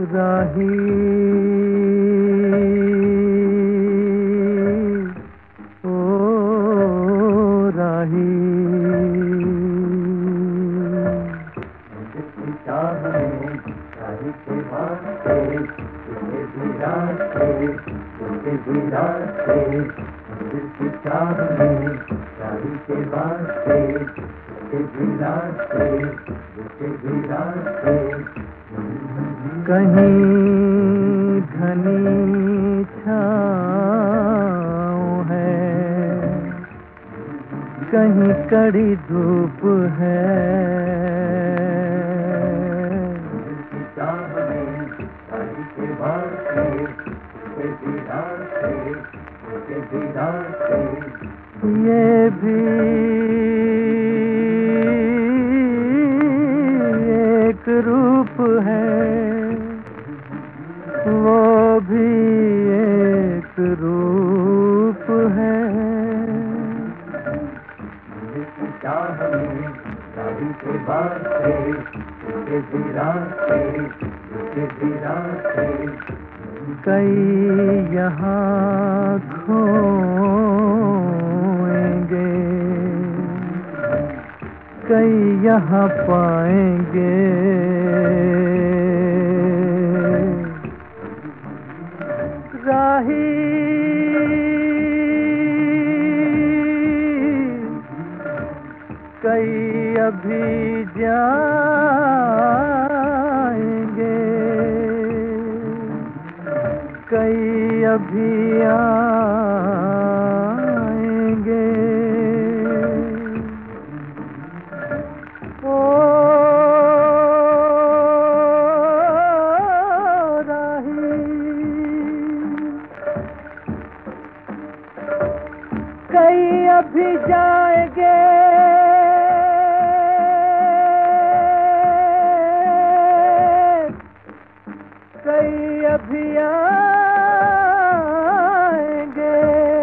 राही ओ राही कहीं घनी छाँव है, कहीं कड़ी धूप है। ये भी एक रूप है, वो भी एक रूप है। कई यहाँ खोएंगे, कई यहाँ पाएंगे। राही कई अभी जाएंगे, कई अभी आएंगे। ओ राही कई अभी जाएंगे, कई अभी आएंगे।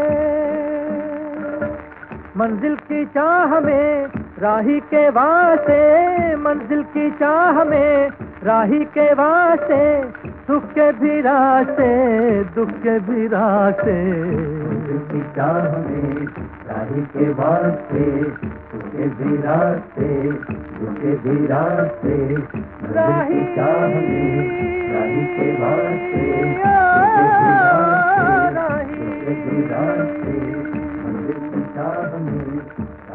मंजिल की चाह में राही के वास्ते, मंजिल की चाह में राही के वास्ते, सुख के भी रास्ते, दुख के भी रास्ते। मंजिल की चाह में राही के वास्ते, सुख के भी रास्ते, दुख के भी रास्ते। राही की चाह में राही के वास्ते, सुख के भी रास्ते, दुख के भी रास्ते। मंजिल की चाह में